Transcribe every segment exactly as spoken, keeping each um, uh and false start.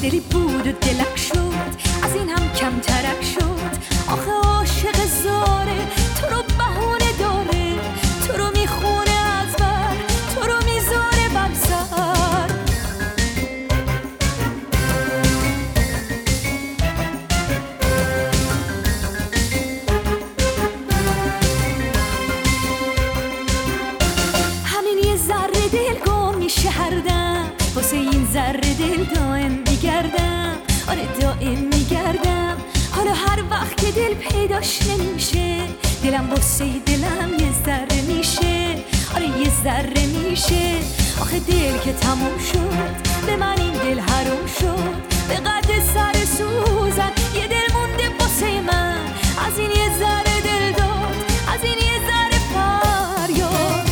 دلی بود و دلک شد، از این هم کم ترک شد. آخه عاشق زاره تو رو بهونه داره، تو رو میخونه از بر، تو رو میذاره بر سر. همین یه ذره دل گم میشه هر دم، واسه این ذره دل دائم میگردم. آره دائم میگردم. حالا هر وقت که دل پیداش نمیشه، دلم واسه دلم یه ذره میشه. آره یه ذره میشه. آخه دل که تموم شد، به من این دل حروم شد. به قد سر سوزن یه دل مونده واسه من، از این یه ذره دل داد، از این یه ذره فریاد.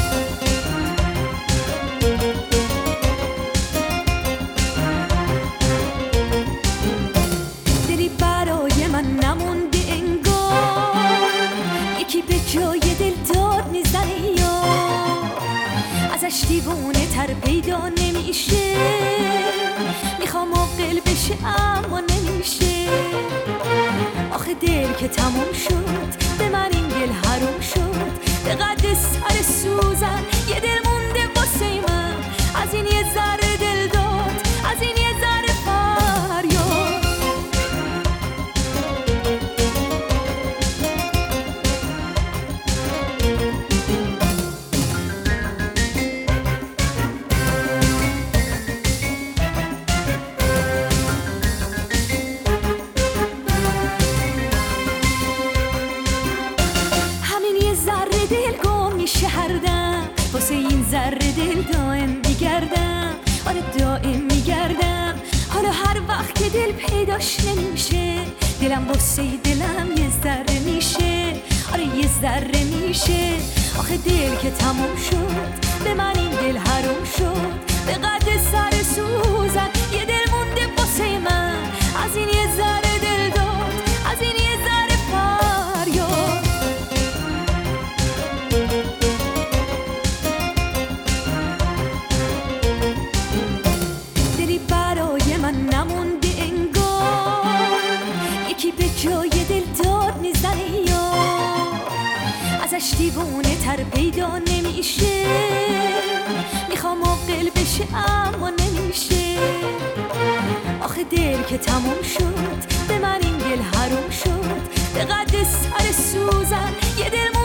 دلی برای من نمونده انگار، یکی به جای دل داد میزنه یا ازش دیوونه تر پیدا نمیشه. میخوام عاقل بشه اما نمیشه. آخه دل که تموم شد، به من این دل حروم شد. به قد سر سوزن یه دل مونده واسه من، از این یه ذره دل داد، از این یه ذره فریاد. هر دم واسه این ذره دل دائم میگردم. آره دائم میگردم. حالا هر وقت که دل پیداش نمیشه، دلم واسه دلم یه ذره میشه. آره یه ذره میشه. آخه دل که تموم شد، به من این دل حروم شد. به قد سر سوزن یه دل مونده واسه من، از این یه ذره دل داد، از این یه ذره فریاد. نمونده انگار، یکی به جای دل داد میزنه یا ازش دیوونه تر پیدا نمیشه. میخوام عاقل بشه اما نمیشه. آخه دل که تموم شد، به من این دل حروم شد. به قد سر سوزن یه دل